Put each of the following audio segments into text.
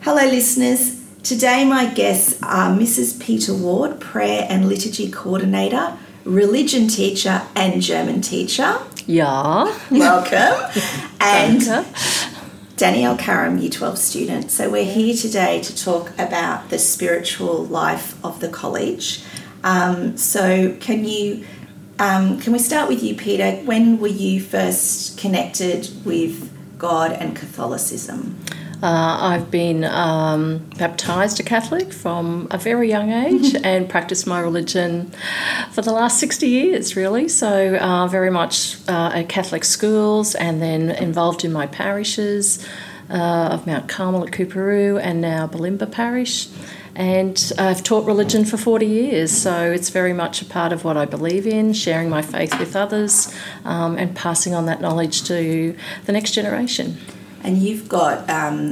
Hello listeners, today my guests are Mrs. Peter Ward, Prayer and Liturgy Coordinator, Religion Teacher and German Teacher. Yeah. Welcome. And Danielle Karam, Year 12 student. So we're here today to talk about the spiritual life of the college. So can we start with you, Peter? When were you first connected with God and Catholicism? I've been baptised a Catholic from a very young age and practiced my religion for the last 60 years, really. So very much at Catholic schools and then involved in my parishes of Mount Carmel at Coorparoo and now Bulimba Parish. And I've taught religion for 40 years, so it's very much a part of what I believe in, sharing my faith with others and passing on that knowledge to the next generation. And you've got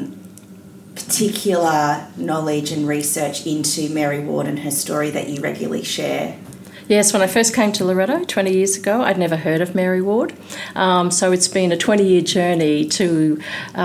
particular knowledge and research into Mary Ward and her story that you regularly share. Yes, when I first came to Loreto 20 years ago, I'd never heard of Mary Ward. So it's been a 20-year journey to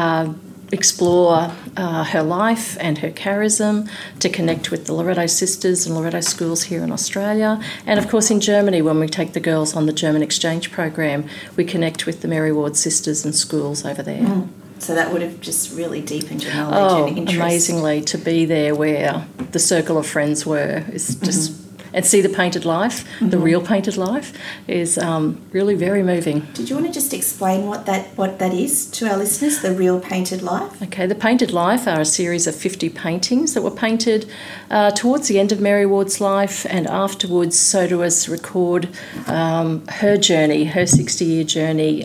explore her life and her charism, to connect with the Loreto sisters and Loreto schools here in Australia. And of course in Germany, when we take the girls on the German exchange program, we connect with the Mary Ward sisters and schools over there. Mm. So that would have just really deepened your knowledge and interest. Amazingly, to be there where the circle of friends were is just... And see the painted life, the real painted life, is really very moving. Did you want to just explain what that is to our listeners, the real painted life? Okay, the painted life are a series of 50 paintings that were painted towards the end of Mary Ward's life and afterwards, so to us record her journey, her 60-year journey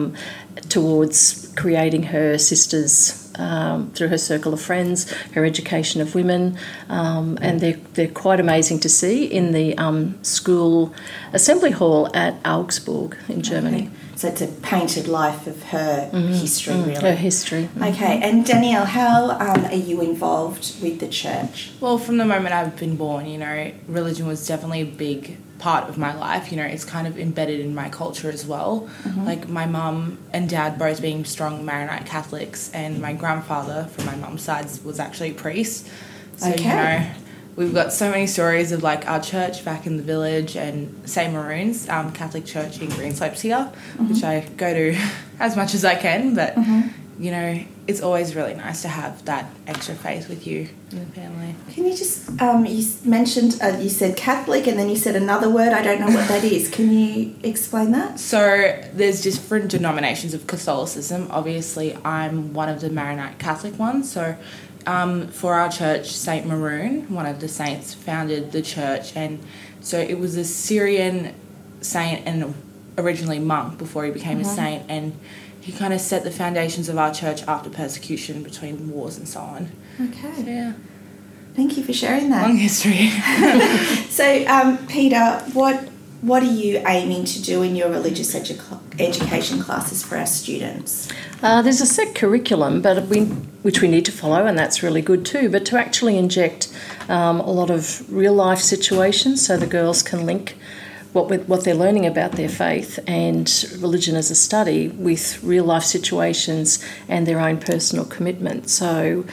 towards creating her sisters through her circle of friends, her education of women, and they're quite amazing to see in the school assembly hall at Augsburg in Germany. Okay. So it's a painted life of her history, really. Her history. Okay, and Danielle, how are you involved with the church? Well, from the moment I've been born, religion was definitely a big part of my life. It's kind of embedded in my culture as well. Like my mum and dad both being strong Maronite Catholics, and my grandfather from my mum's side was actually a priest. So, okay. We've got so many stories of like our church back in the village and St. Maroon's Catholic Church in Greenslopes here, which I go to as much as I can, but it's always really nice to have that extra faith with you in the family. Can you just, you mentioned, you said Catholic and then you said another word, I don't know what that is. Can you explain that? So there's different denominations of Catholicism. Obviously, I'm one of the Maronite Catholic ones. So for our church, St. Maroon, one of the saints, founded the church. And so it was a Syrian saint and originally monk before he became a saint. And he kind of set the foundations of our church after persecution between wars and so on. Okay. So, yeah. Thank you for sharing that. Long history. So, Peter, what are you aiming to do in your religious education classes for our students? There's a set curriculum, which we need to follow, and that's really good too, but to actually inject a lot of real-life situations so the girls can link what they're learning about their faith and religion as a study with real-life situations and their own personal commitment. So...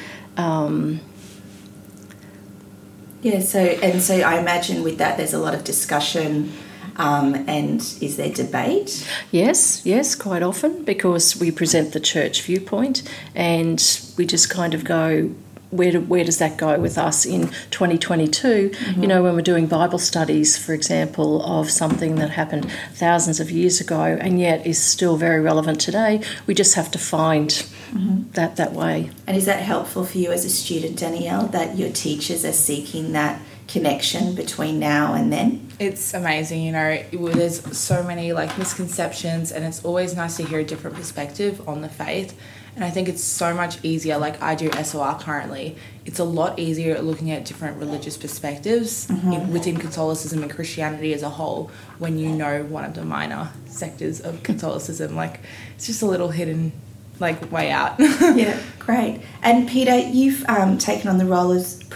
So I imagine with that there's a lot of discussion and is there debate? Yes, quite often, because we present the church viewpoint and we just kind of go, where does that go with us in 2022? When we're doing Bible studies, for example, of something that happened thousands of years ago and yet is still very relevant today, we just have to find that way. And is that helpful for you as a student, Danielle, that your teachers are seeking that connection between now and then? It's amazing, there's so many misconceptions, and it's always nice to hear a different perspective on the faith. And I think it's so much easier, like I do SOR currently, it's a lot easier at looking at different religious perspectives within Catholicism and Christianity as a whole when you know one of the minor sectors of Catholicism. It's just a little hidden way out. Yeah, great. And Peter, you've taken on the role as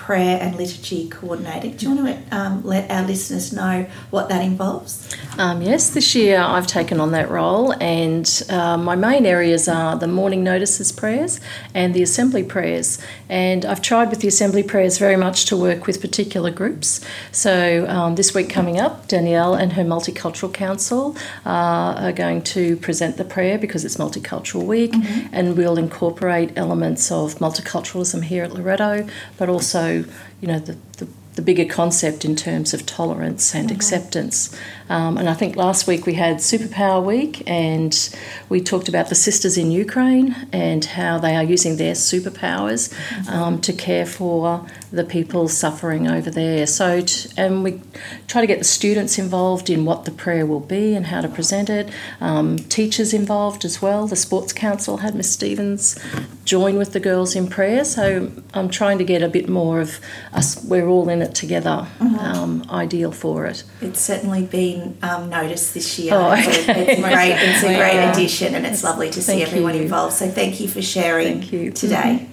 prayer and liturgy coordinator. Do you want to let our listeners know what that involves? Yes, this year I've taken on that role, and my main areas are the morning notices prayers and the assembly prayers. And I've tried with the assembly prayers very much to work with particular groups. So this week coming up, Danielle and her Multicultural Council are going to present the prayer because it's Multicultural Week, and we'll incorporate elements of multiculturalism here at Loretto, but also, you know, the bigger concept in terms of tolerance and acceptance. And I think last week we had Superpower Week, and we talked about the sisters in Ukraine and how they are using their superpowers to care for the people suffering over there. So, and we try to get the students involved in what the prayer will be and how to present it. Teachers involved as well. The Sports Council had Miss Stevens join with the girls in prayer. So I'm trying to get a bit more of us, we're all in it together, ideal for it. It's certainly been noticed this year. Oh, okay. It's a great addition, and it's lovely to see everyone involved. So thank you for sharing today.